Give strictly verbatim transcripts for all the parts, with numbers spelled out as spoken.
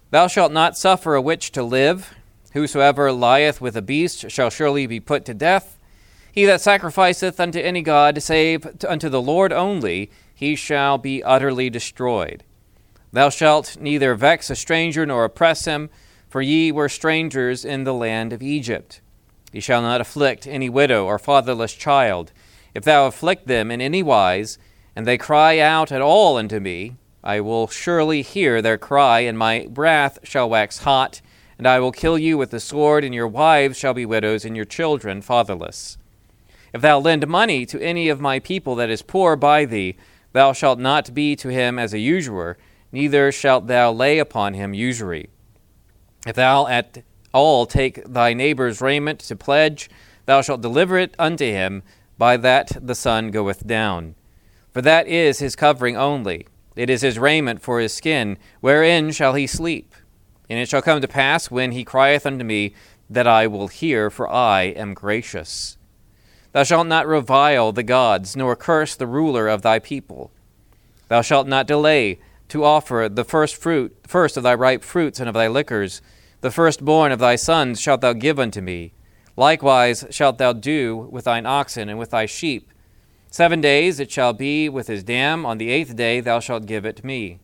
Thou shalt not suffer a witch to live. Whosoever lieth with a beast shall surely be put to death. He that sacrificeth unto any god, save unto the Lord only, he shall be utterly destroyed. Thou shalt neither vex a stranger nor oppress him, for ye were strangers in the land of Egypt. Ye shall not afflict any widow or fatherless child. If thou afflict them in any wise, and they cry out at all unto me, I will surely hear their cry, and my wrath shall wax hot, and I will kill you with the sword, and your wives shall be widows, and your children fatherless. If thou lend money to any of my people that is poor by thee, thou shalt not be to him as a usurer, neither shalt thou lay upon him usury. If thou at all take thy neighbor's raiment to pledge, thou shalt deliver it unto him, by that the sun goeth down. For that is his covering only, it is his raiment for his skin, wherein shall he sleep? And it shall come to pass, when he crieth unto me, that I will hear, for I am gracious. Thou shalt not revile the gods, nor curse the ruler of thy people. Thou shalt not delay to offer the first fruit, first of thy ripe fruits and of thy liquors. The firstborn of thy sons shalt thou give unto me. Likewise shalt thou do with thine oxen and with thy sheep. Seven days it shall be with his dam. On the eighth day thou shalt give it me.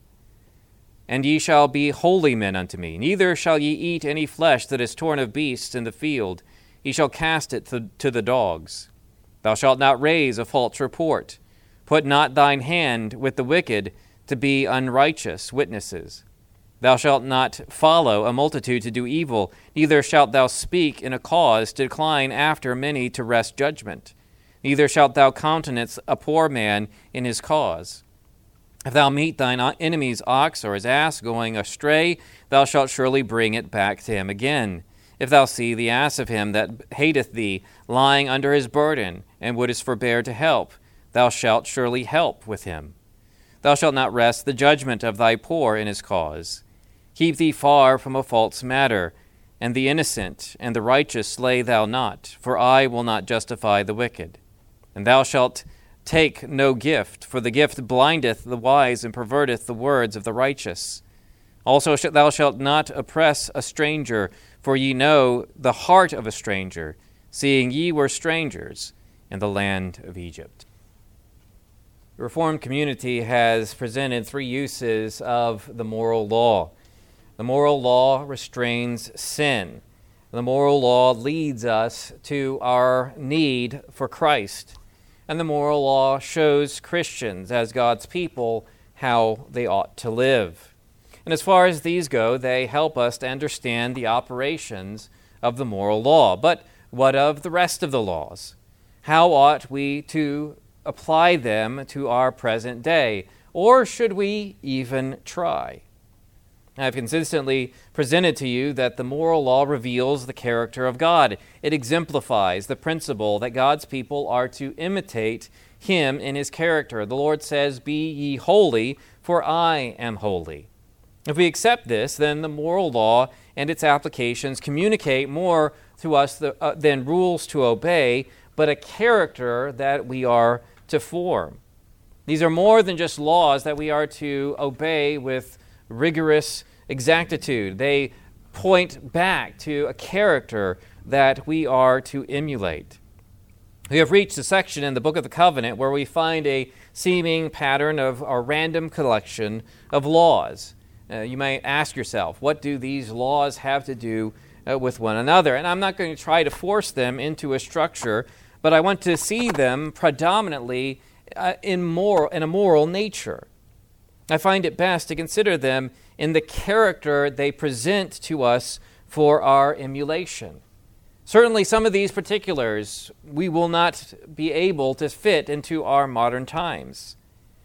And ye shall be holy men unto me. Neither shall ye eat any flesh that is torn of beasts in the field. Ye shall cast it to, to the dogs. Thou shalt not raise a false report. Put not thine hand with the wicked to be unrighteous witnesses. Thou shalt not follow a multitude to do evil, neither shalt thou speak in a cause to decline after many to wrest judgment. Neither shalt thou countenance a poor man in his cause. If thou meet thine enemy's ox or his ass going astray, thou shalt surely bring it back to him again. If thou see the ass of him that hateth thee lying under his burden, and wouldest forbear to help, thou shalt surely help with him. Thou shalt not wrest the judgment of thy poor in his cause. Keep thee far from a false matter, and the innocent and the righteous slay thou not, for I will not justify the wicked. And thou shalt take no gift, for the gift blindeth the wise and perverteth the words of the righteous. Also thou shalt not oppress a stranger, for ye know the heart of a stranger, seeing ye were strangers in the land of Egypt. The Reformed community has presented three uses of the moral law. The moral law restrains sin. The moral law leads us to our need for Christ. And the moral law shows Christians, as God's people, how they ought to live. And as far as these go, they help us to understand the operations of the moral law. But what of the rest of the laws? How ought we to apply them to our present day? Or should we even try? I've consistently presented to you that the moral law reveals the character of God. It exemplifies the principle that God's people are to imitate Him in His character. The Lord says, "Be ye holy, for I am holy." If we accept this, then the moral law and its applications communicate more to us th- uh, than rules to obey, but a character that we are to form. These are more than just laws that we are to obey with rigorous exactitude. They point back to a character that we are to emulate. We have reached a section in the Book of the Covenant where we find a seeming pattern of a random collection of laws. Uh, you may ask yourself, what do these laws have to do uh, with one another? And I'm not going to try to force them into a structure, but I want to see them predominantly uh, in moral, in a moral nature. I find it best to consider them in the character they present to us for our emulation. Certainly some of these particulars we will not be able to fit into our modern times.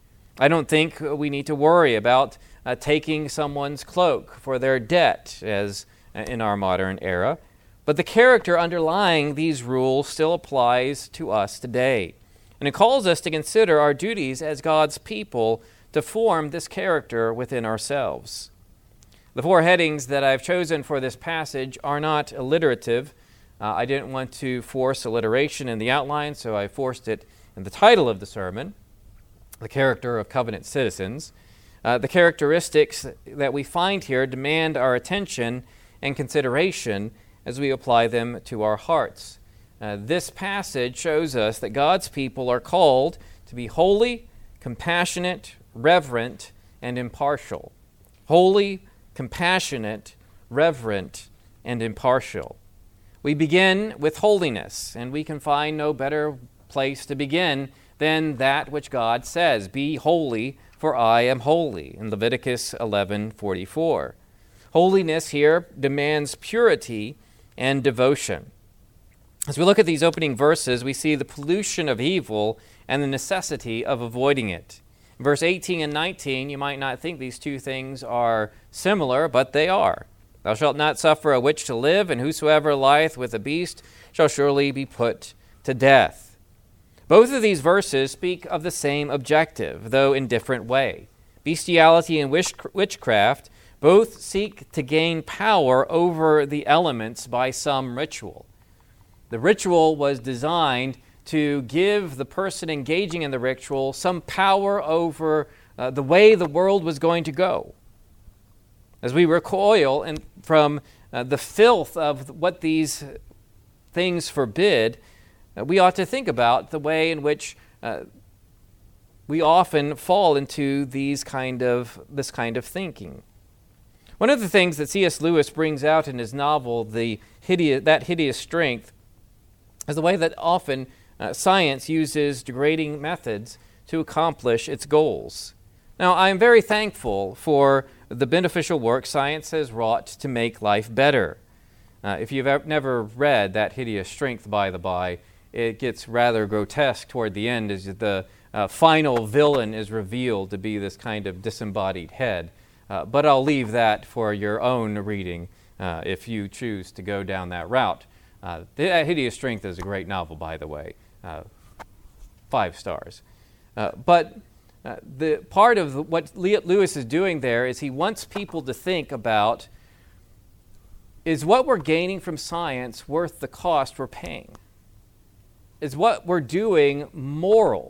I don't think we need to worry about uh, taking someone's cloak for their debt, as uh, in our modern era, but the character underlying these rules still applies to us today. And it calls us to consider our duties as God's people to form this character within ourselves. The four headings that I've chosen for this passage are not alliterative. Uh, I didn't want to force alliteration in the outline, so I forced it in the title of the sermon, The Character of Covenant Citizens. Uh, the characteristics that we find here demand our attention and consideration as we apply them to our hearts. Uh, this passage shows us that God's people are called to be holy, compassionate, reverent, and impartial. Holy, compassionate, reverent, and impartial. We begin with holiness, and we can find no better place to begin than that which God says, "Be holy, for I am holy," in Leviticus eleven forty-four. Holiness here demands purity and devotion. As we look at these opening verses, we see the pollution of evil and the necessity of avoiding it. In verse eighteen and nineteen, you might not think these two things are similar, but they are. "Thou shalt not suffer a witch to live, and whosoever lieth with a beast shall surely be put to death." Both of these verses speak of the same objective, though in different way. Bestiality and witchcraft both seek to gain power over the elements by some ritual. The ritual was designed to give the person engaging in the ritual some power over uh, the way the world was going to go. As we recoil in, from uh, the filth of what these things forbid, uh, we ought to think about the way in which uh, we often fall into these kind of this kind of thinking. One of the things that C S Lewis brings out in his novel, the hideous, That Hideous Strength, is the way that often uh, science uses degrading methods to accomplish its goals. Now, I am very thankful for the beneficial work science has wrought to make life better. Uh, if you've ever, never read That Hideous Strength, by the by, it gets rather grotesque toward the end as the uh, final villain is revealed to be this kind of disembodied head. Uh, but I'll leave that for your own reading uh, if you choose to go down that route. Uh, That Hideous Strength is a great novel, by the way. Uh, five stars. Uh, but uh, the part of the, what Lewis is doing there is he wants people to think about, is what we're gaining from science worth the cost we're paying? Is what we're doing moral?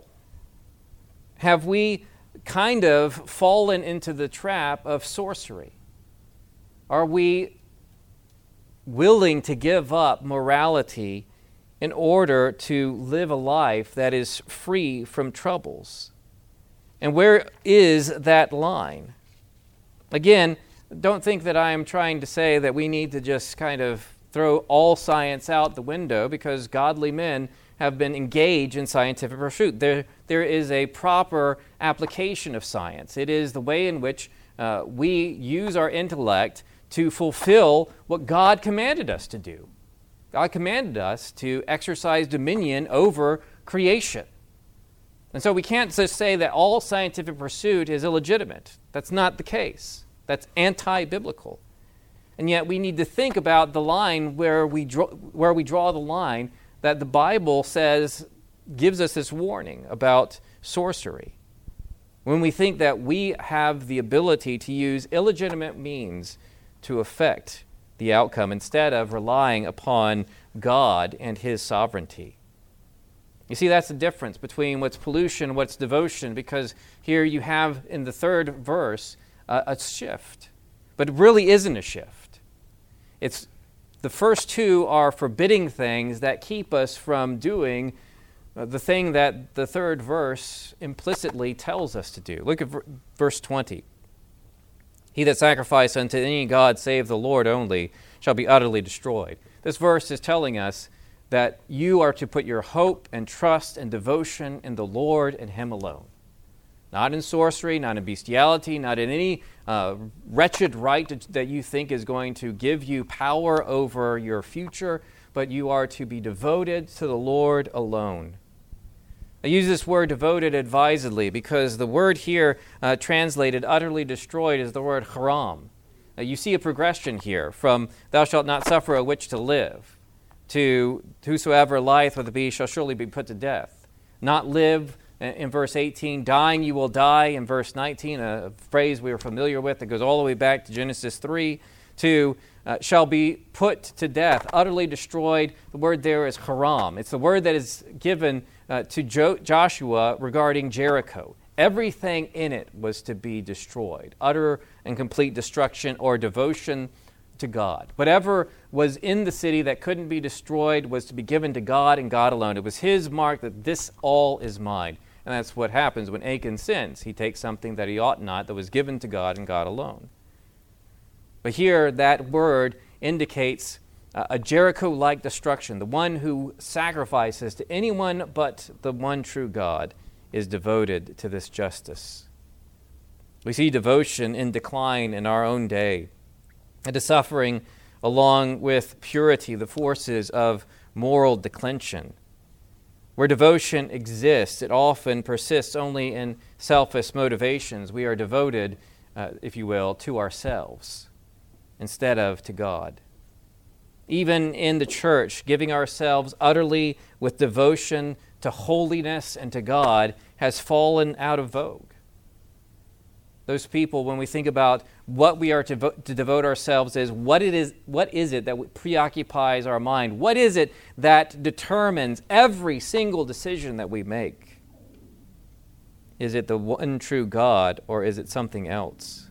Have we kind of fallen into the trap of sorcery? Are we willing to give up morality in order to live a life that is free from troubles? And where is that line? Again, don't think that I am trying to say that we need to just kind of throw all science out the window, because godly men have been engaged in scientific pursuit. There, there is a proper application of science. It is the way in which uh, we use our intellect to fulfill what God commanded us to do. God commanded us to exercise dominion over creation. And so we can't just say that all scientific pursuit is illegitimate. That's not the case. That's anti-biblical. And yet we need to think about the line where we draw, where we draw the line that the Bible says gives us this warning about sorcery. When we think that we have the ability to use illegitimate means to affect the outcome instead of relying upon God and His sovereignty. You see, that's the difference between what's pollution and what's devotion, because here you have in the third verse uh, a shift. But it really isn't a shift. It's the first two are forbidding things that keep us from doing uh, the thing that the third verse implicitly tells us to do. Look at v- verse twenty. "He that sacrificeth unto any god save the Lord only shall be utterly destroyed." This verse is telling us that you are to put your hope and trust and devotion in the Lord and Him alone. Not in sorcery, not in bestiality, not in any uh, wretched rite that you think is going to give you power over your future, but you are to be devoted to the Lord alone. I use this word devoted advisedly because the word here uh, translated utterly destroyed is the word haram. Uh, you see a progression here from "thou shalt not suffer a witch to live" to "whosoever lieth with a beast shall surely be put to death." Not live in verse eighteen, "dying you will die" in verse nineteen, a phrase we are familiar with that goes all the way back to Genesis three, to uh, "shall be put to death," utterly destroyed. The word there is haram. It's the word that is given uh, to jo- Joshua regarding Jericho. Everything in it was to be destroyed, utter and complete destruction or devotion to God. Whatever was in the city that couldn't be destroyed was to be given to God and God alone. It was his mark that this all is mine. And that's what happens when Achan sins. He takes something that he ought not, that was given to God and God alone. But here, that word indicates a Jericho-like destruction. The one who sacrifices to anyone but the one true God is devoted to this justice. We see devotion in decline in our own day, and to suffering along with purity, the forces of moral declension. Where devotion exists, it often persists only in selfish motivations. We are devoted, uh, if you will, to ourselves instead of to God. Even in the church, giving ourselves utterly with devotion to holiness and to God has fallen out of vogue. Those people, when we think about what we are to, vo- to devote ourselves is, what it is, what is it that preoccupies our mind? What is it that determines every single decision that we make? Is it the one true God, or is it something else?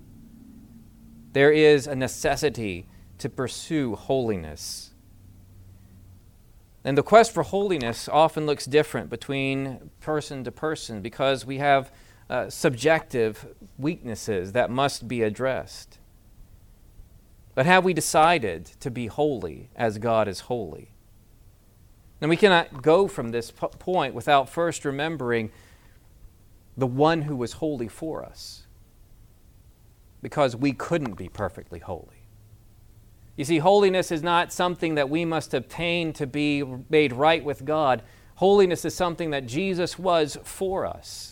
There is a necessity to pursue holiness. And the quest for holiness often looks different between person to person because we have Uh, subjective weaknesses that must be addressed. But have we decided to be holy as God is holy? And we cannot go from this p- point without first remembering the one who was holy for us, because we couldn't be perfectly holy. You see, holiness is not something that we must obtain to be made right with God. Holiness is something that Jesus was for us.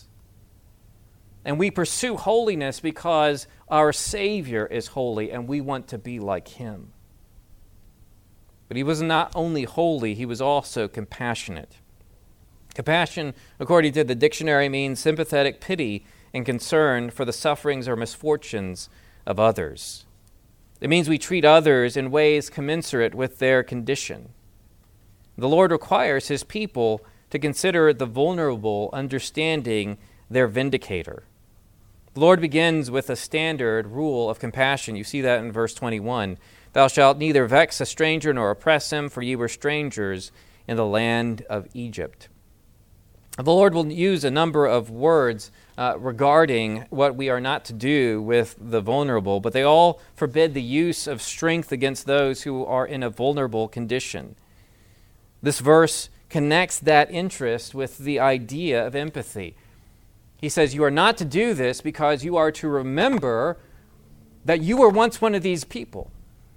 And we pursue holiness because our Savior is holy and we want to be like him. But he was not only holy, he was also compassionate. Compassion, according to the dictionary, means sympathetic pity and concern for the sufferings or misfortunes of others. It means we treat others in ways commensurate with their condition. The Lord requires his people to consider the vulnerable, understanding their vindicator. The Lord begins with a standard rule of compassion. You see that in verse twenty-one. Thou shalt neither vex a stranger nor oppress him, for ye were strangers in the land of Egypt. The Lord will use a number of words uh, regarding what we are not to do with the vulnerable, but they all forbid the use of strength against those who are in a vulnerable condition. This verse connects that interest with the idea of empathy. He says, you are not to do this because you are to remember that you were once one of these people,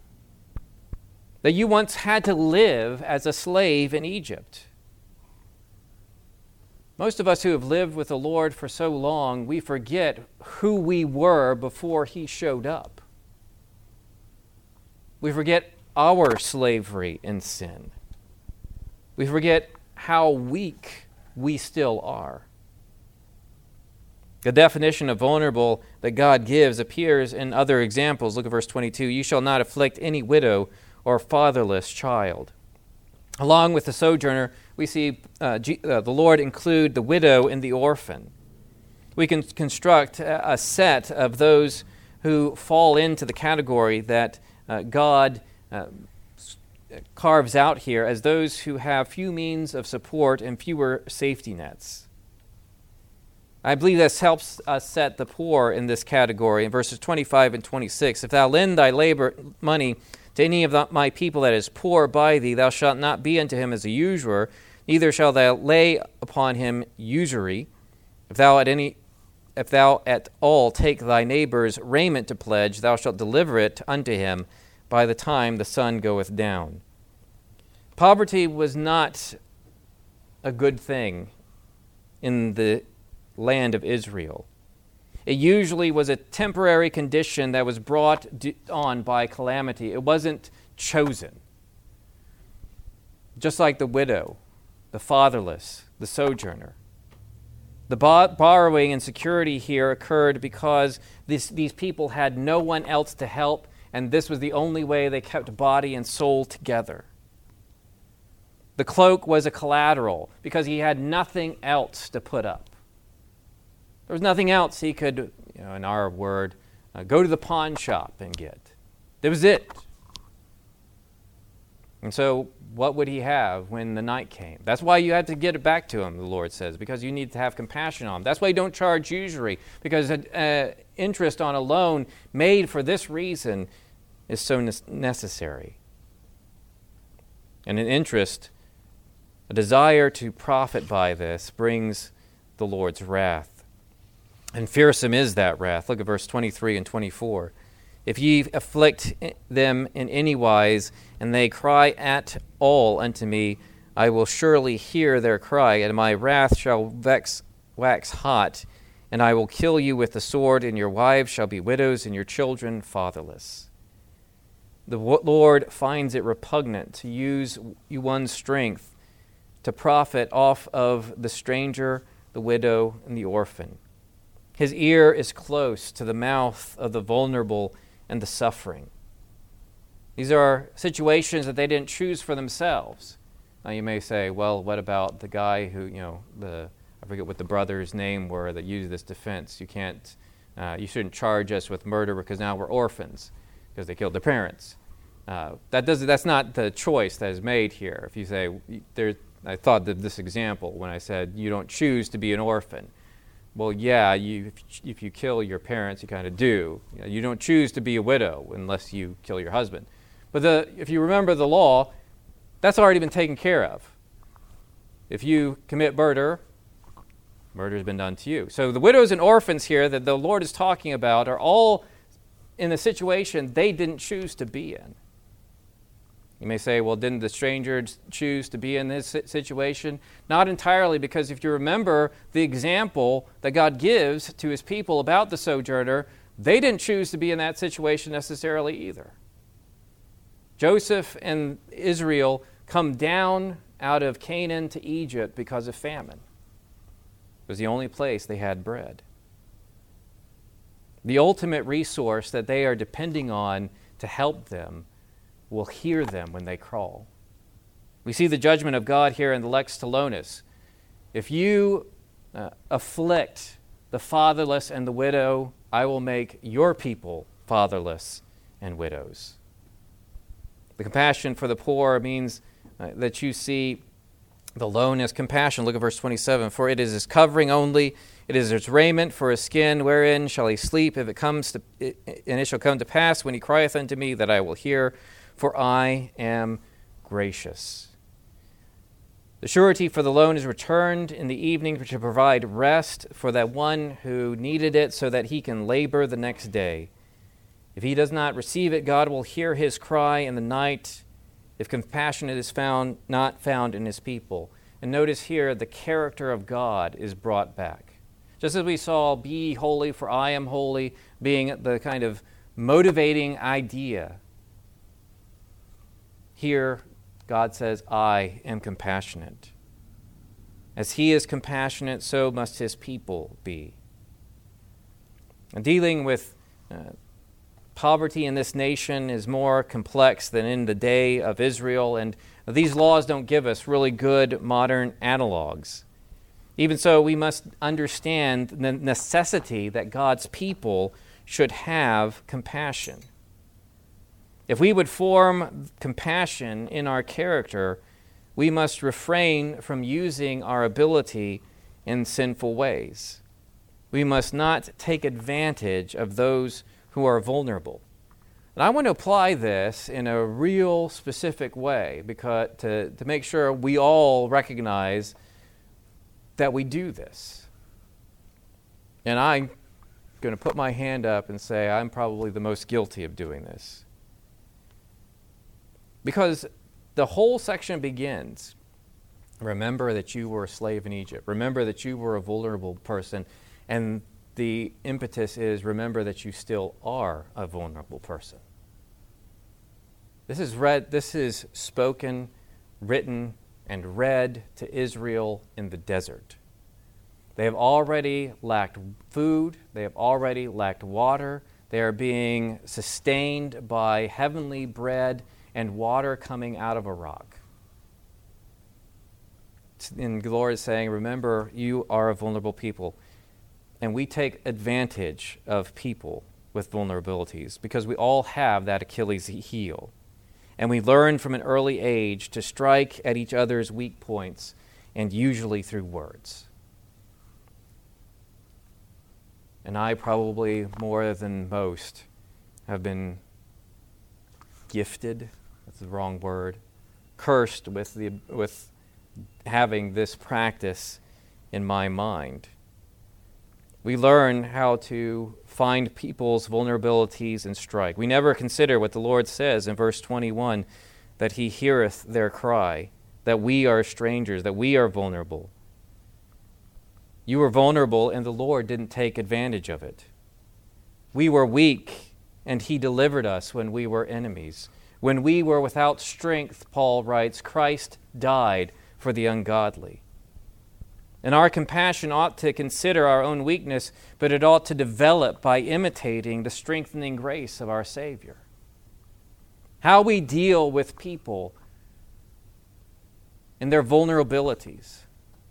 that you once had to live as a slave in Egypt. Most of us who have lived with the Lord for so long, we forget who we were before he showed up. We forget our slavery in sin. We forget how weak we still are. The definition of vulnerable that God gives appears in other examples. Look at verse twenty-two. You shall not afflict any widow or fatherless child. Along with the sojourner, we see uh, G- uh, the Lord include the widow and the orphan. We can construct a set of those who fall into the category that uh, God uh, carves out here as those who have few means of support and fewer safety nets. I believe this helps us set the poor in this category in verses twenty-five and twenty-six. If thou lend thy labor money to any of the, my people that is poor by thee, thou shalt not be unto him as a usurer, neither shalt thou lay upon him usury. If thou at any if thou at all take thy neighbor's raiment to pledge, thou shalt deliver it unto him by the time the sun goeth down. Poverty was not a good thing in the land of Israel. It usually was a temporary condition that was brought on by calamity. It wasn't chosen. Just like the widow, the fatherless, the sojourner. The bo- borrowing and security here occurred because this, these people had no one else to help, and this was the only way they kept body and soul together. The cloak was a collateral because he had nothing else to put up. There was nothing else he could, you know, in our word, uh, go to the pawn shop and get. That was it. And so what would he have when the night came? That's why you had to get it back to him, the Lord says, because you need to have compassion on him. That's why you don't charge usury, because uh, interest on a loan made for this reason is so ne- necessary. And an interest, a desire to profit by this, brings the Lord's wrath. And fearsome is that wrath. Look at verse twenty-three and twenty-four. If ye afflict them in any wise, and they cry at all unto me, I will surely hear their cry, and my wrath shall vex, wax hot, and I will kill you with the sword, and your wives shall be widows, and your children fatherless. The Lord finds it repugnant to use one's strength to profit off of the stranger, the widow, and the orphan. His ear is close to the mouth of the vulnerable and the suffering. These are situations that they didn't choose for themselves. Now you may say, well, what about the guy who, you know, the I forget what the brother's name were that used this defense. You can't, uh, you shouldn't charge us with murder because now we're orphans because they killed their parents. Uh, that does that's not the choice that is made here. If you say, there, I thought of this example when I said you don't choose to be an orphan. Well, yeah, you, if you kill your parents, you kind of do. You know, you don't choose to be a widow unless you kill your husband. But the, if you remember the law, that's already been taken care of. If you commit murder, murder has been done to you. So the widows and orphans here that the Lord is talking about are all in a situation they didn't choose to be in. You may say, well, didn't the stranger choose to be in this situation? Not entirely, because if you remember the example that God gives to his people about the sojourner, they didn't choose to be in that situation necessarily either. Joseph and Israel come down out of Canaan to Egypt because of famine. It was the only place they had bread. The ultimate resource that they are depending on to help them will hear them when they crawl. We see the judgment of God here in the Lex Talionis. If you uh, afflict the fatherless and the widow, I will make your people fatherless and widows. The compassion for the poor means uh, that you see the loan as compassion. Look at verse twenty-seven. For it is his covering only, it is his raiment for his skin, wherein shall he sleep, if it comes to, and it shall come to pass when he crieth unto me that I will hear. For I am gracious. The surety for the loan is returned in the evening to provide rest for that one who needed it so that he can labor the next day. If he does not receive it, God will hear his cry in the night if compassion is found not found in his people. And notice here the character of God is brought back. Just as we saw, be holy for I am holy, being the kind of motivating idea. Here, God says, I am compassionate. As he is compassionate, so must his people be. And dealing with uh, poverty in this nation is more complex than in the day of Israel, and these laws don't give us really good modern analogs. Even so, we must understand the necessity that God's people should have compassion. If we would form compassion in our character, we must refrain from using our ability in sinful ways. We must not take advantage of those who are vulnerable. And I want to apply this in a real specific way because to, to make sure we all recognize that we do this. And I'm going to put my hand up and say I'm probably the most guilty of doing this. Because the whole section begins, remember that you were a slave in Egypt. Remember that you were a vulnerable person. And the impetus is, remember that you still are a vulnerable person. This is read, this is spoken, written, and read to Israel in the desert. They have already lacked food. They have already lacked water. They are being sustained by heavenly bread and water coming out of a rock. And the Lord is saying, remember, you are a vulnerable people. and we take advantage of people with vulnerabilities because we all have that Achilles heel. And we learn from an early age to strike at each other's weak points, and usually through words. And I probably, more than most, have been gifted, that's the wrong word, cursed with the with having this practice in my mind. We learn how to find people's vulnerabilities and strike. We never consider what the Lord says in verse twenty-one, that he heareth their cry, that we are strangers, that we are vulnerable. You were vulnerable, and the Lord didn't take advantage of it. We were weak, and he delivered us when we were enemies. When we were without strength, Paul writes, Christ died for the ungodly. And our compassion ought to consider our own weakness, but it ought to develop by imitating the strengthening grace of our Savior. How we deal with people and their vulnerabilities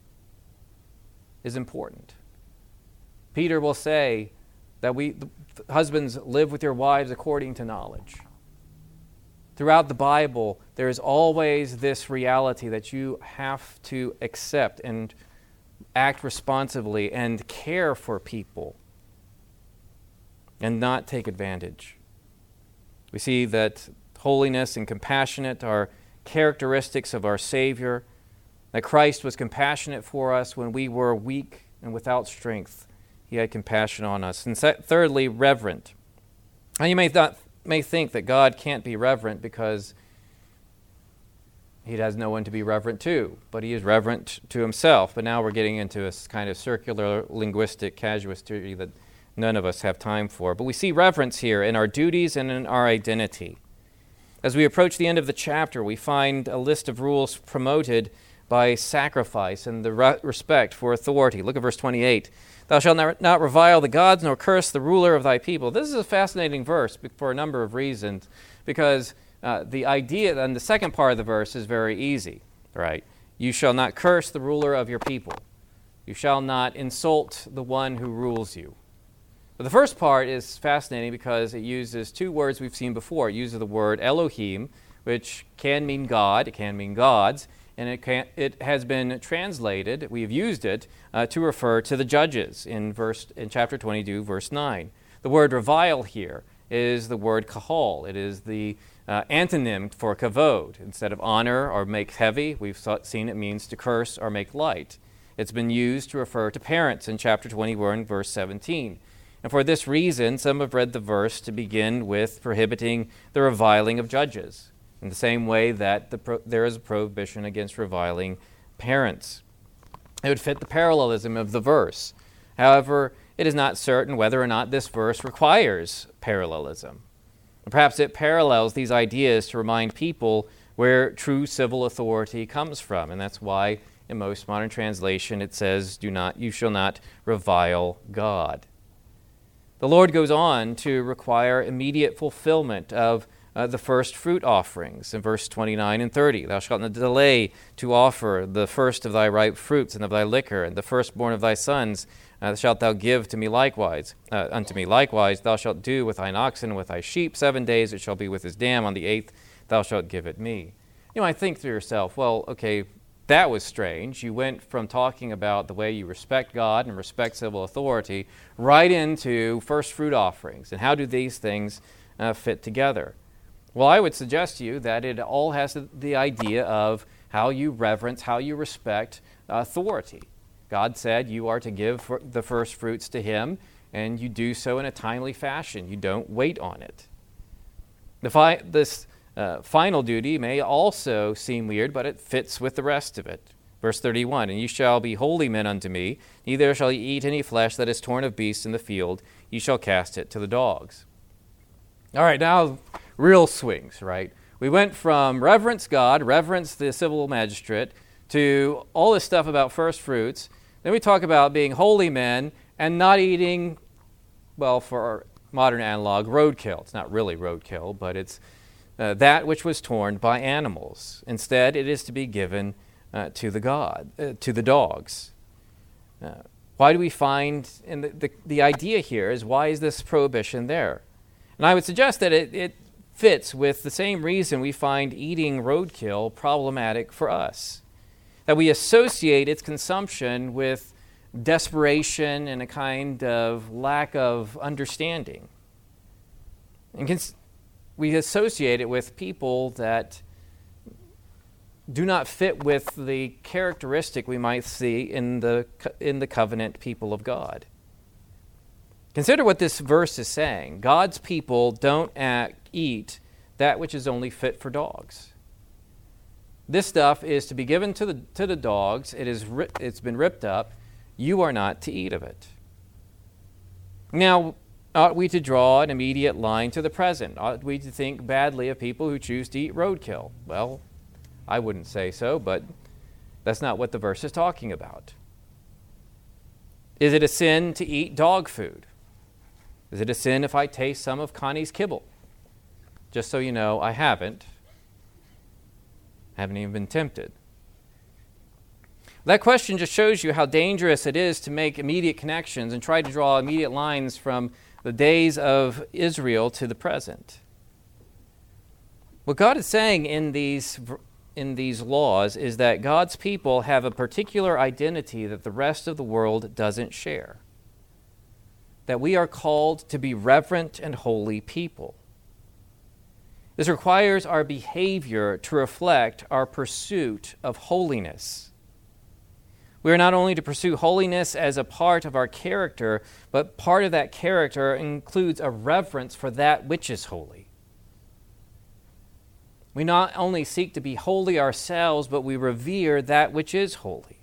is important. Peter will say that we husbands live with your wives according to knowledge. Throughout the Bible, there is always this reality that you have to accept and act responsibly and care for people and not take advantage. We see that holiness and compassionate are characteristics of our Savior, that Christ was compassionate for us when we were weak and without strength. He had compassion on us. And thirdly, reverent. Now you may, not, may think that God can't be reverent because he has no one to be reverent to, but he is reverent to himself. But now we're getting into a kind of circular linguistic casuistry that none of us have time for. But we see reverence here in our duties and in our identity. As we approach the end of the chapter, we find a list of rules promoted by sacrifice and the re- respect for authority. Look at verse twenty-eight. Thou shalt not, not revile the gods, nor curse the ruler of thy people. This is a fascinating verse for a number of reasons, because uh, the idea, and the second part of the verse is very easy, right? You shall not curse the ruler of your people. You shall not insult the one who rules you. But the first part is fascinating because it uses two words we've seen before. It uses the word Elohim, which can mean God, it can mean gods, and it can, it has been translated, we have used it, uh, to refer to the judges in verse in chapter twenty-two, verse nine. The word revile here is the word kahal. It is the uh, antonym for kavod. Instead of honor or make heavy, we've seen it means to curse or make light. It's been used to refer to parents in chapter twenty-one, verse seventeen. And for this reason, some have read the verse to begin with prohibiting the reviling of judges, in the same way that the pro- there is a prohibition against reviling parents. It would fit the parallelism of the verse. However, it is not certain whether or not this verse requires parallelism. Perhaps it parallels these ideas to remind people where true civil authority comes from, and that's why in most modern translation it says, "Do not, you shall not revile God." The Lord goes on to require immediate fulfillment of Uh, the first fruit offerings in verse twenty-nine and thirty. Thou shalt not delay to offer the first of thy ripe fruits and of thy liquor, and the firstborn of thy sons uh, shalt thou give to me likewise. Uh, unto me likewise thou shalt do with thine oxen and with thy sheep. Seven days it shall be with his dam. On the eighth thou shalt give it me. You might think to yourself, well, okay, that was strange. You went from talking about the way you respect God and respect civil authority right into first fruit offerings. And how do these things uh, fit together? Well, I would suggest to you that it all has the idea of how you reverence, how you respect authority. God said you are to give the first fruits to him, and you do so in a timely fashion. You don't wait on it. The fi- this uh, final duty may also seem weird, but it fits with the rest of it. Verse thirty-one, And ye shall be holy men unto me, neither shall ye eat any flesh that is torn of beasts in the field, ye shall cast it to the dogs. All right, now real swings, right? We went from reverence God, reverence the civil magistrate, to all this stuff about first fruits. Then we talk about being holy men and not eating, well, for our modern analog, roadkill. It's not really roadkill, but it's uh, that which was torn by animals. Instead, it is to be given uh, to the God, uh, to the dogs. Uh, Why do we find, and the, the, the idea here is, why is this prohibition there? And I would suggest that it, it fits with the same reason we find eating roadkill problematic for us. That we associate its consumption with desperation and a kind of lack of understanding. And cons- we associate it with people that do not fit with the characteristic we might see in the co- in the covenant people of God. Consider what this verse is saying. God's people don't act, eat that which is only fit for dogs. This stuff is to be given to the to the dogs. It is ri- it's been ripped up. You are not to eat of it. Now, ought we to draw an immediate line to the present? Ought we to think badly of people who choose to eat roadkill? Well, I wouldn't say so, but that's not what the verse is talking about. Is it a sin to eat dog food? Is it a sin if I taste some of Connie's kibble? Just so you know, I haven't. I haven't even been tempted. That question just shows you how dangerous it is to make immediate connections and try to draw immediate lines from the days of Israel to the present. What God is saying in these in these laws is that God's people have a particular identity that the rest of the world doesn't share. That we are called to be reverent and holy people. This requires our behavior to reflect our pursuit of holiness. We are not only to pursue holiness as a part of our character, but part of that character includes a reverence for that which is holy. We not only seek to be holy ourselves, but we revere that which is holy.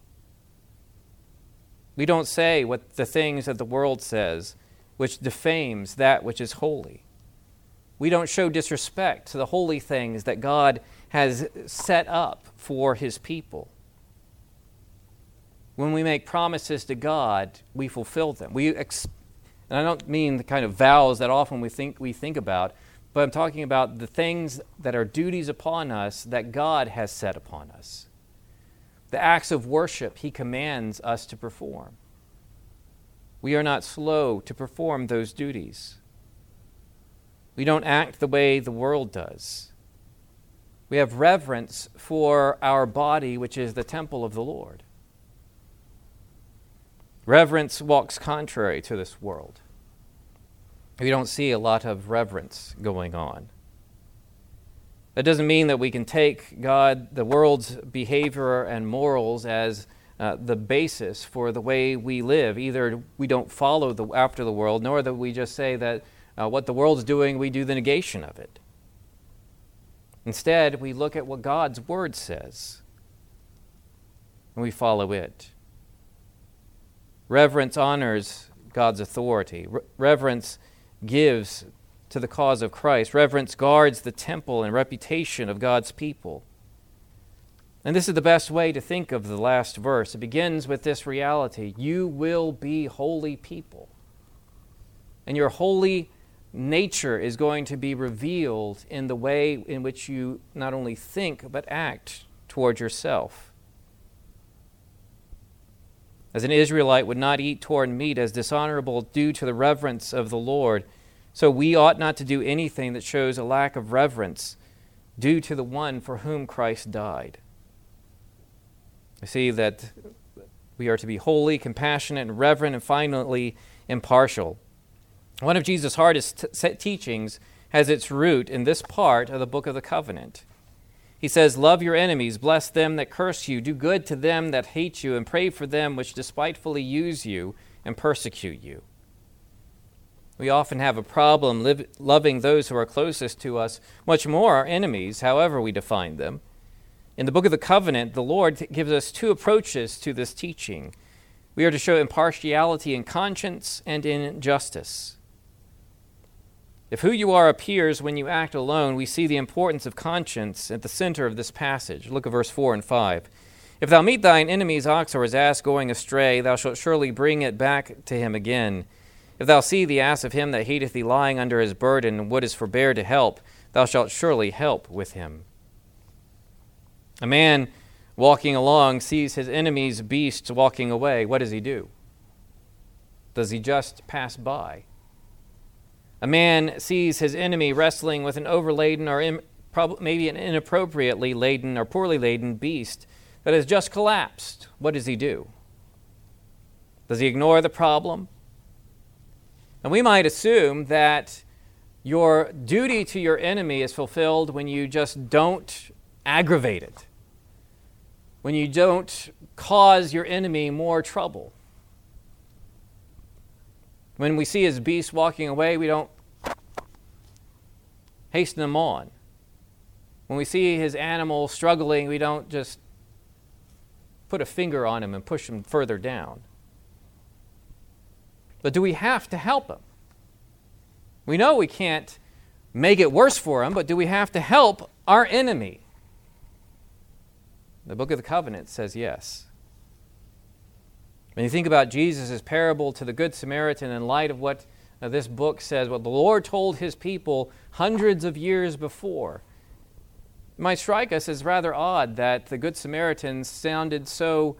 We don't say what the things that the world says, which defames that which is holy. We don't show disrespect to the holy things that God has set up for his people. When we make promises to God, we fulfill them. We, ex- and I don't mean the kind of vows that often we think we think about, but I'm talking about the things that are duties upon us that God has set upon us. The acts of worship he commands us to perform. We are not slow to perform those duties. We don't act the way the world does. We have reverence for our body, which is the temple of the Lord. Reverence walks contrary to this world. We don't see a lot of reverence going on. That doesn't mean that we can take God, the world's behavior and morals as uh, the basis for the way we live. Either we don't follow the, after the world, nor that we just say that uh, what the world's doing, we do the negation of it. Instead, we look at what God's Word says, and we follow it. Reverence honors God's authority. Re- reverence gives to the cause of Christ. Reverence guards the temple and reputation of God's people. And this is the best way to think of the last verse. It begins with this reality. You will be holy people. And your holy nature is going to be revealed in the way in which you not only think, but act toward yourself. As an Israelite would not eat torn meat as dishonorable due to the reverence of the Lord, so we ought not to do anything that shows a lack of reverence due to the one for whom Christ died. I see that we are to be holy, compassionate, and reverent, and finally impartial. One of Jesus' hardest t- teachings has its root in this part of the Book of the Covenant. He says, love your enemies, bless them that curse you, do good to them that hate you, and pray for them which despitefully use you and persecute you. We often have a problem live, loving those who are closest to us, much more our enemies, however we define them. In the Book of the Covenant, the Lord gives us two approaches to this teaching. We are to show impartiality in conscience and in justice. If who you are appears when you act alone, we see the importance of conscience at the center of this passage. Look at verse four and five. If thou meet thine enemy's ox or his ass going astray, thou shalt surely bring it back to him again. If thou see the ass of him that hateth thee lying under his burden, and wouldest forbear to help, thou shalt surely help with him. A man walking along sees his enemy's beasts walking away. What does he do? Does he just pass by? A man sees his enemy wrestling with an overladen or im- prob- maybe an inappropriately laden or poorly laden beast that has just collapsed. What does he do? Does he ignore the problem? And we might assume that your duty to your enemy is fulfilled when you just don't aggravate it, when you don't cause your enemy more trouble. When we see his beast walking away, we don't hasten him on. When we see his animal struggling, we don't just put a finger on him and push him further down. But do we have to help him? We know we can't make it worse for him, but do we have to help our enemy? The Book of the Covenant says yes. When you think about Jesus' parable to the Good Samaritan in light of what uh, this book says, what the Lord told his people hundreds of years before, it might strike us as rather odd that the Good Samaritan sounded so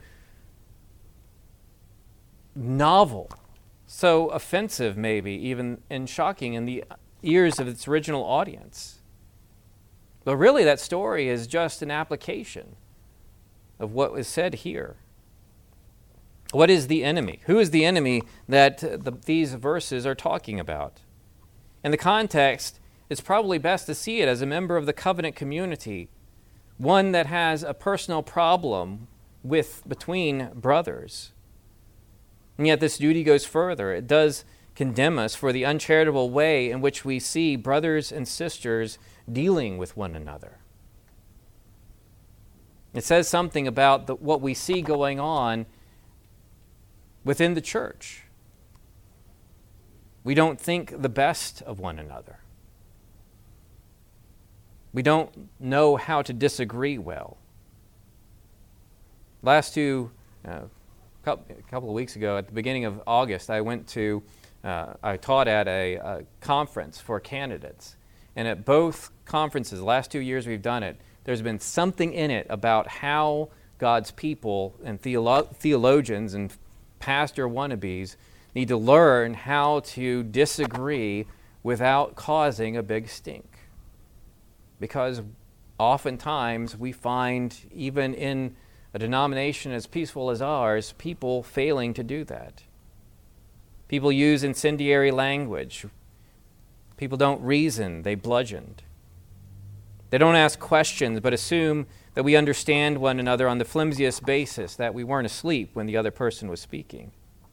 novel, so offensive maybe, even and shocking in the ears of its original audience. But really that story is just an application of what was said here. What is the enemy? Who is the enemy that the, these verses are talking about? In the context, it's probably best to see it as a member of the covenant community, one that has a personal problem with between brothers. And yet this duty goes further. It does condemn us for the uncharitable way in which we see brothers and sisters dealing with one another. It says something about the, what we see going on within the church. We don't think the best of one another. We don't know how to disagree well. Last two, uh, couple, a couple of weeks ago, at the beginning of August, I went to, uh, I taught at a, a conference for candidates. And at both conferences, the last two years we've done it, there's been something in it about how God's people and theolo- theologians and pastor wannabes need to learn how to disagree without causing a big stink. Because oftentimes we find, even in a denomination as peaceful as ours, people failing to do that. People use incendiary language. People don't reason, they bludgeon. They don't ask questions, but assume that we understand one another on the flimsiest basis, that we weren't asleep when the other person was speaking.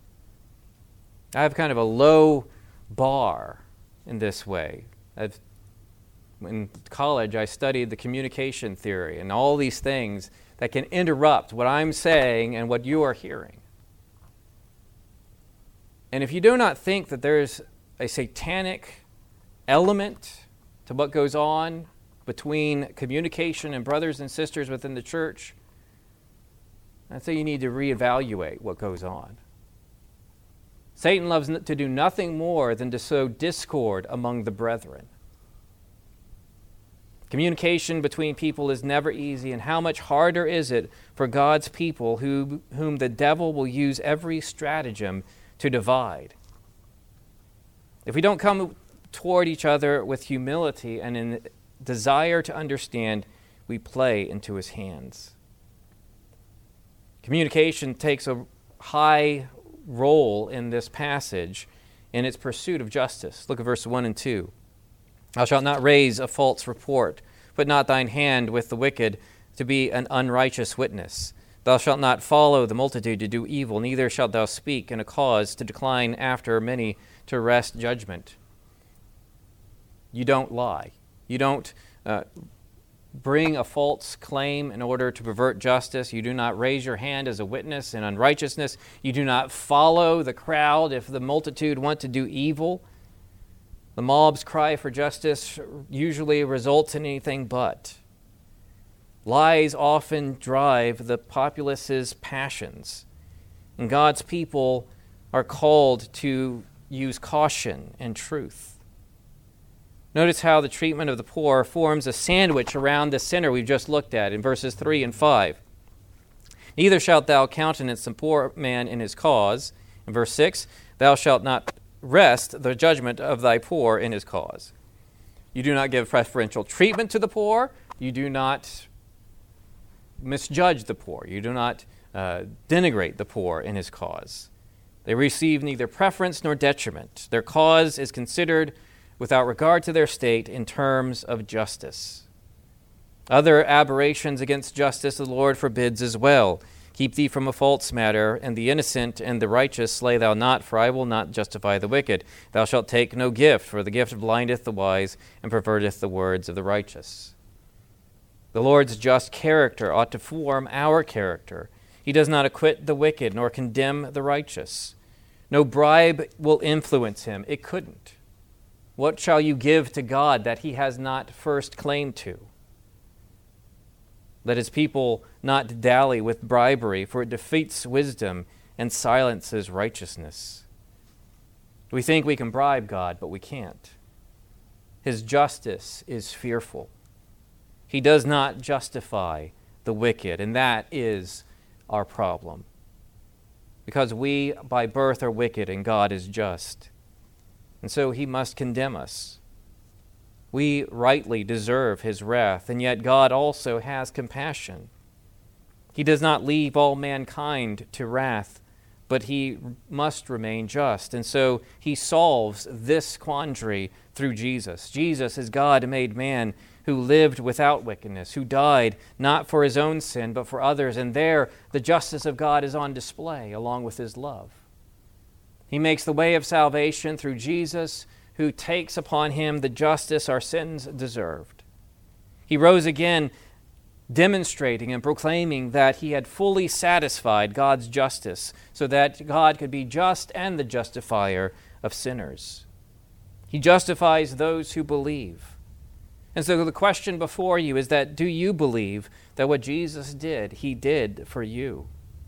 I have kind of a low bar in this way. I've, in college, I studied the communication theory and all these things that can interrupt what I'm saying and what you are hearing. And if you do not think that there's a satanic element to what goes on between communication and brothers and sisters within the church, I'd say you need to reevaluate what goes on. Satan loves to do nothing more than to sow discord among the brethren. Communication between people is never easy, and how much harder is it for God's people who, whom the devil will use every stratagem to divide. If we don't come toward each other with humility and in desire to understand, we play into his hands. Communication takes a high role in this passage in its pursuit of justice. Look at verse one and two. Thou shalt not raise a false report. Put not thine hand with the wicked to be an unrighteous witness. Thou shalt not follow the multitude to do evil, neither shalt thou speak in a cause to decline after many to wrest judgment. You don't lie. You don't uh, bring a false claim in order to pervert justice. You do not raise your hand as a witness in unrighteousness. You do not follow the crowd if the multitude want to do evil. The mob's cry for justice usually results in anything but. Lies often drive the populace's passions, and God's people are called to use caution and truth. Notice how the treatment of the poor forms a sandwich around the sinner we've just looked at in verses three and five. Neither shalt thou countenance the poor man in his cause, in Verse six, thou shalt not rest the judgment of thy poor in his cause. You do not give preferential treatment to the poor. You do not misjudge the poor. You do not uh, denigrate the poor in his cause. They receive neither preference nor detriment. Their cause is considered without regard to their state in terms of justice. Other aberrations against justice the Lord forbids as well. Keep thee from a false matter, and the innocent and the righteous slay thou not, for I will not justify the wicked. Thou shalt take no gift, for the gift blindeth the wise and perverteth the words of the righteous. The Lord's just character ought to form our character. He does not acquit the wicked nor condemn the righteous. No bribe will influence him. It couldn't. What shall you give to God that he has not first claimed to? Let his people not dally with bribery, for it defeats wisdom and silences righteousness. We think we can bribe God, but we can't. His justice is fearful. He does not justify the wicked, and that is our problem. Because we by birth are wicked and God is just. And so he must condemn us. We rightly deserve his wrath, and yet God also has compassion. He does not leave all mankind to wrath, but he must remain just. And so he solves this quandary through Jesus. Jesus is God made man, who lived without wickedness, who died not for his own sin, but for others. And there, the justice of God is on display, along with his love. He makes the way of salvation through Jesus, who takes upon him the justice our sins deserved. He rose again, demonstrating and proclaiming that he had fully satisfied God's justice, so that God could be just and the justifier of sinners. He justifies those who believe. And so the question before you is that, do you believe that what Jesus did, he did for you?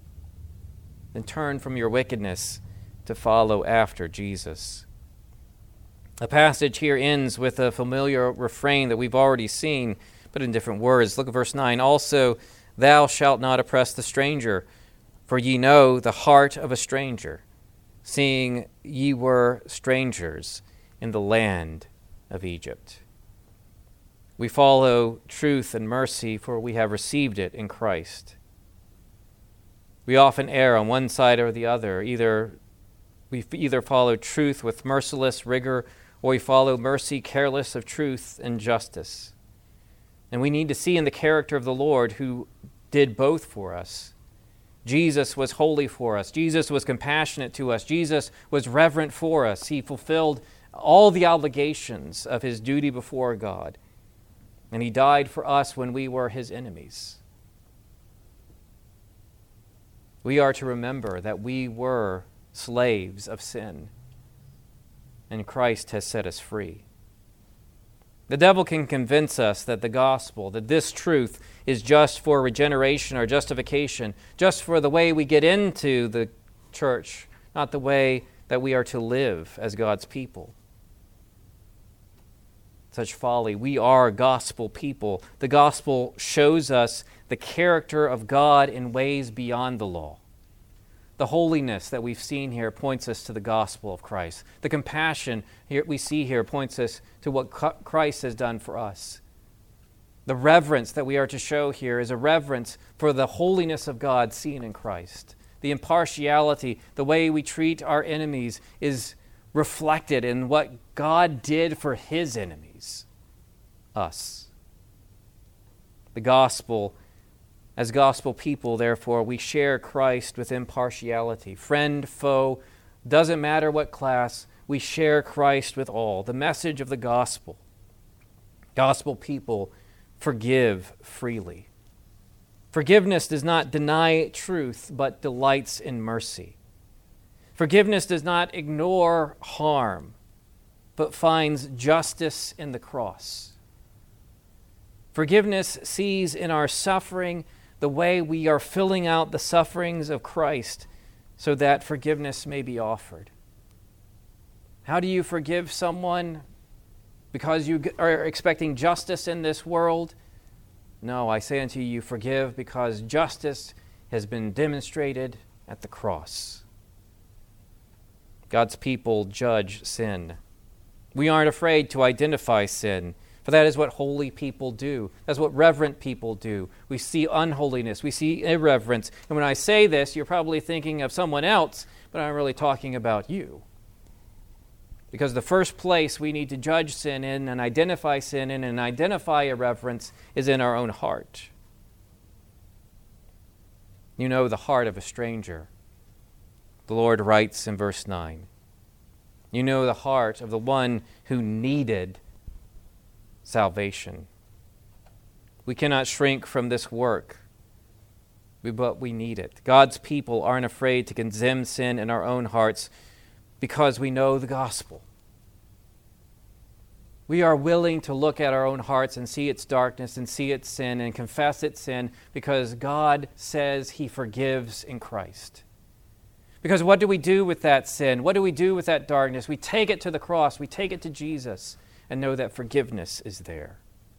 Then turn from your wickedness to follow after Jesus. The passage here ends with a familiar refrain that we've already seen, but in different words. Look at verse nine. Also, thou shalt not oppress the stranger, for ye know the heart of a stranger, seeing ye were strangers in the land of Egypt. We follow truth and mercy, for we have received it in Christ. We often err on one side or the other. Either we either follow truth with merciless rigor, or we follow mercy careless of truth and justice. And we need to see in the character of the Lord, who did both for us. Jesus was holy for us. Jesus was compassionate to us. Jesus was reverent for us. He fulfilled all the obligations of his duty before God. And he died for us when we were his enemies. We are to remember that we were slaves of sin, and Christ has set us free. The devil can convince us that the gospel, that this truth is just for regeneration or justification, just for the way we get into the church, not the way that we are to live as God's people. Such folly. We are gospel people. The gospel shows us the character of God in ways beyond the law. The holiness that we've seen here points us to the gospel of Christ. The compassion here we see here points us to what Christ has done for us. The reverence that we are to show here is a reverence for the holiness of God seen in Christ. The impartiality, the way we treat our enemies, is reflected in what God did for his enemies, us. The gospel, as gospel people, therefore, we share Christ with impartiality. Friend, foe, doesn't matter what class, we share Christ with all. The message of the gospel. Gospel people forgive freely. Forgiveness does not deny truth, but delights in mercy. Forgiveness does not ignore harm, but finds justice in the cross. Forgiveness sees in our suffering the way we are filling out the sufferings of Christ so that forgiveness may be offered. How do you forgive someone? Because you are expecting justice in this world? No, I say unto you, you forgive because justice has been demonstrated at the cross. God's people judge sin. We aren't afraid to identify sin, for that is what holy people do. That's what reverent people do. We see unholiness, we see irreverence. And when I say this, you're probably thinking of someone else, but I'm really talking about you. Because the first place we need to judge sin in and identify sin in and identify irreverence is in our own heart. You know the heart of a stranger. The Lord writes in verse nine. You know the heart of the one who needed salvation. We cannot shrink from this work, but we need it. God's people aren't afraid to condemn sin in our own hearts because we know the gospel. We are willing to look at our own hearts and see its darkness and see its sin and confess its sin because God says He forgives in Christ. Because what do we do with that sin? What do we do with that darkness? We take it to the cross. We take it to Jesus and know that forgiveness is there.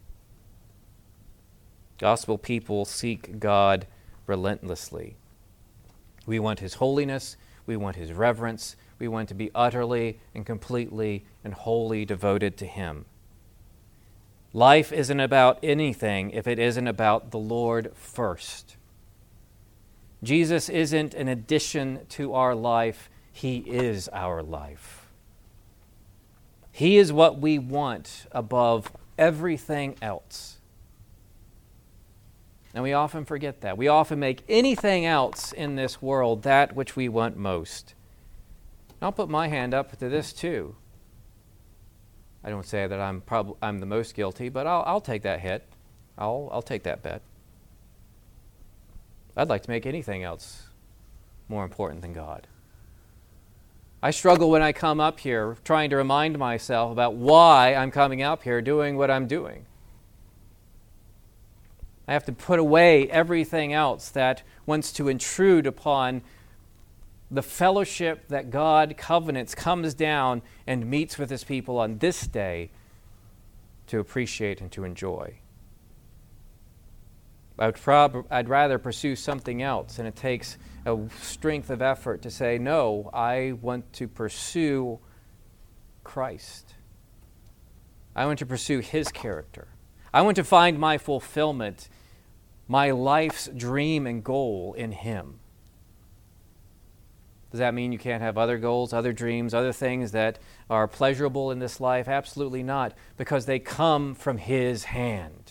Gospel people seek God relentlessly. We want His holiness. We want His reverence. We want to be utterly and completely and wholly devoted to Him. Life isn't about anything if it isn't about the Lord first. Jesus isn't an addition to our life. He is our life. He is what we want above everything else. And we often forget that. We often make anything else in this world that which we want most. I'll put my hand up to this too. I don't say that I'm prob- I'm the most guilty, but I'll, I'll take that hit. I'll, I'll take that bet. I'd like to make anything else more important than God. I struggle when I come up here trying to remind myself about why I'm coming up here doing what I'm doing. I have to put away everything else that wants to intrude upon the fellowship that God covenants, comes down and meets with His people on this day to appreciate and to enjoy. I would prob- I'd rather pursue something else, and it takes a strength of effort to say, no, I want to pursue Christ. I want to pursue His character. I want to find my fulfillment, my life's dream and goal in Him. Does that mean you can't have other goals, other dreams, other things that are pleasurable in this life? Absolutely not, because they come from His hand.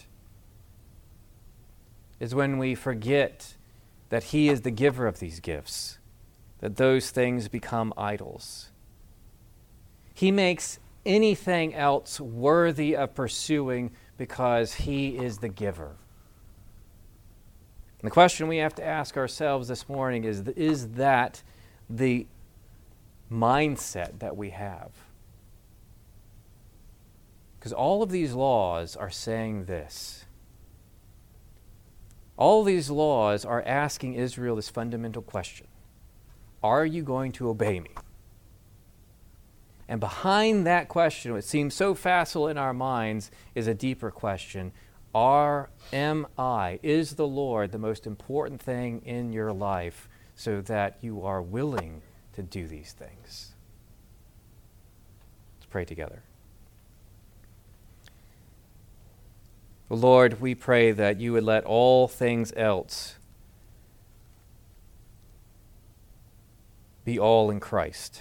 It's when we forget that He is the giver of these gifts that those things become idols. He makes anything else worthy of pursuing because He is the giver. And the question we have to ask ourselves this morning is, is that the mindset that we have? Because all of these laws are saying this. All these laws are asking Israel this fundamental question. Are you going to obey me? And behind that question, what seems so facile in our minds, is a deeper question. Are, am I, is the Lord the most important thing in your life so that you are willing to do these things? Let's pray together. Lord, we pray that you would let all things else be all in Christ.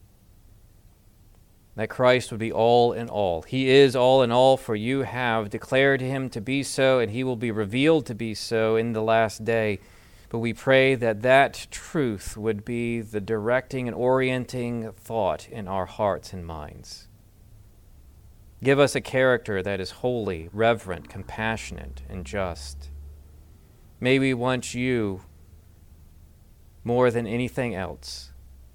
That Christ would be all in all. He is all in all, for you have declared Him to be so, and He will be revealed to be so in the last day. But we pray that that truth would be the directing and orienting thought in our hearts and minds. Give us a character that is holy, reverent, compassionate, and just. May we want you more than anything else.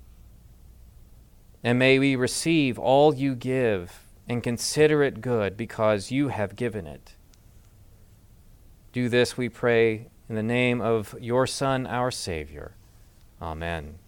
And may we receive all you give and consider it good because you have given it. Do this, we pray, in the name of your Son, our Savior. Amen.